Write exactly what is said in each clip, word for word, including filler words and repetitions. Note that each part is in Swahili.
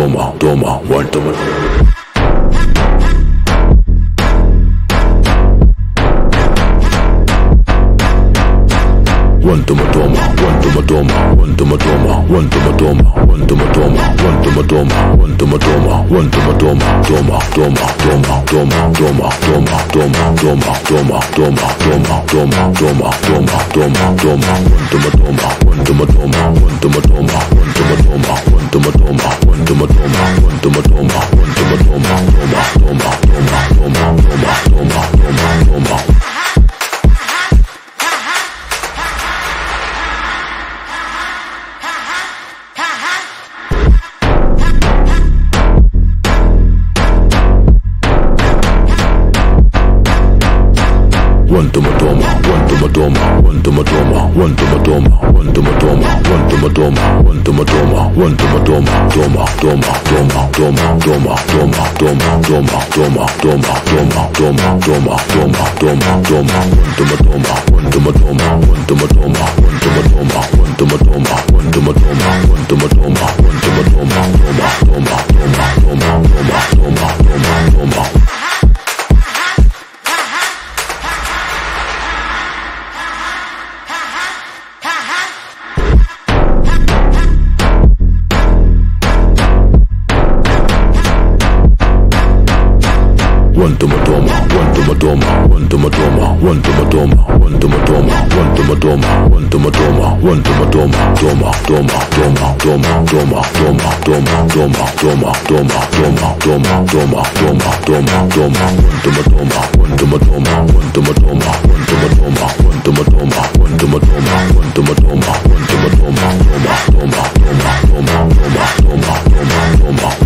toma, toma, one toma. One toma toma, one toma toma, one toma toma, one toma toma, one toma toma, one toma toma, one toma toma, one toma toma, toma toma toma toma toma toma toma toma toma toma toma toma toma toma toma toma one toma toma, one toma toma, one toma toma, one toma toma, one toma toma, one toma toma, one toma toma, one toma toma, toma toma toma toma toma toma toma. One toma toma, one toma toma, one toma toma, one toma toma, one toma toma, one toma toma, one toma toma, one toma toma, toma toma toma toma toma toma toma toma toma toma toma toma toma toma toma one toma toma, one toma toma, one toma toma, one toma toma, one toma toma, one toma toma, one toma toma, one toma toma, toma toma toma toma toma toma toma toma. One toma toma, one toma toma, one toma toma, one toma toma, one toma toma, one toma toma, one toma toma, one toma toma, toma toma toma toma toma toma toma toma toma toma toma toma toma toma toma toma one toma toma, one toma toma, one toma toma, one toma toma, one toma toma, one toma toma, one toma toma, one toma toma, toma toma toma toma toma toma toma.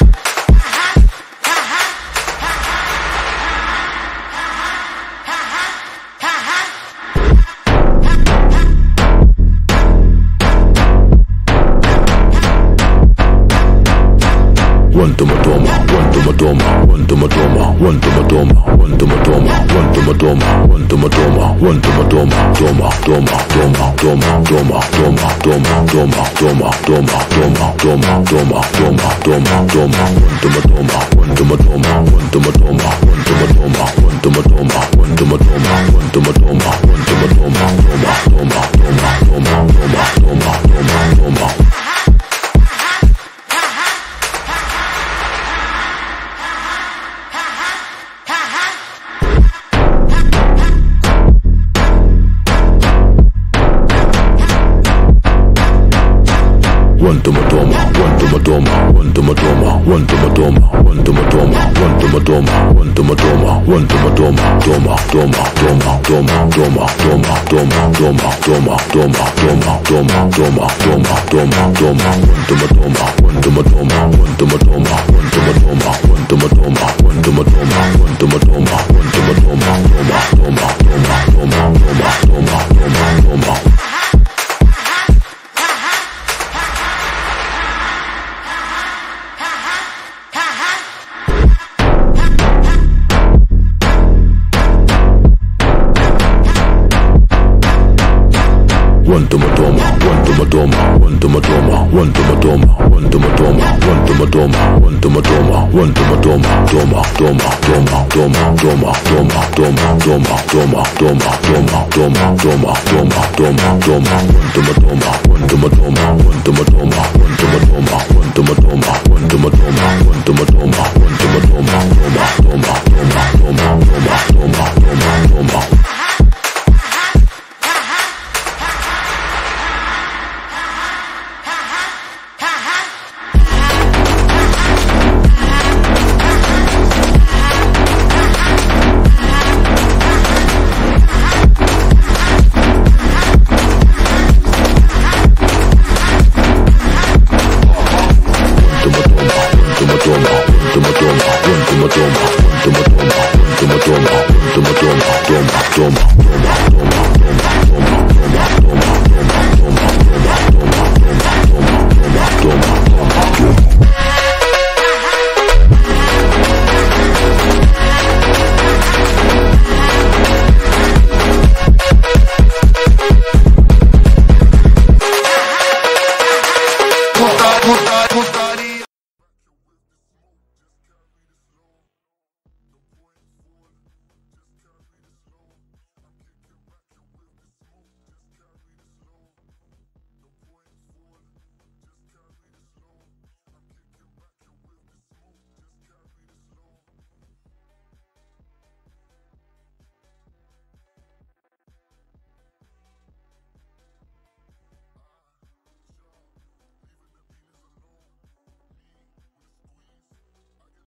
One toma toma, one toma toma, one toma toma, one toma toma, one toma toma, one toma toma, one toma toma, one toma toma, toma toma toma toma toma toma toma toma toma toma toma toma toma toma toma toma one toma toma, one toma toma, one toma toma, one toma toma, one toma toma, one toma toma, one toma toma, one toma toma, toma toma toma toma toma toma toma. One toma toma, one toma toma, one toma toma, one toma toma, one toma toma, one toma toma, one toma toma, one toma toma, toma toma toma toma toma toma toma toma toma toma toma toma toma toma toma one toma toma, one toma toma, one toma toma, one toma toma, one toma toma, one toma toma, one toma toma, one toma toma, toma toma toma toma toma toma toma toma. One toma toma, one toma toma, one toma toma, one toma toma, one toma toma, one toma toma, one toma toma, one toma toma, toma toma toma toma toma toma toma toma toma toma toma toma toma toma toma toma one toma toma, one toma toma, one toma toma, one toma toma, one toma toma, one toma toma, one toma toma, one toma toma, toma toma toma toma toma toma toma. Puta, puta.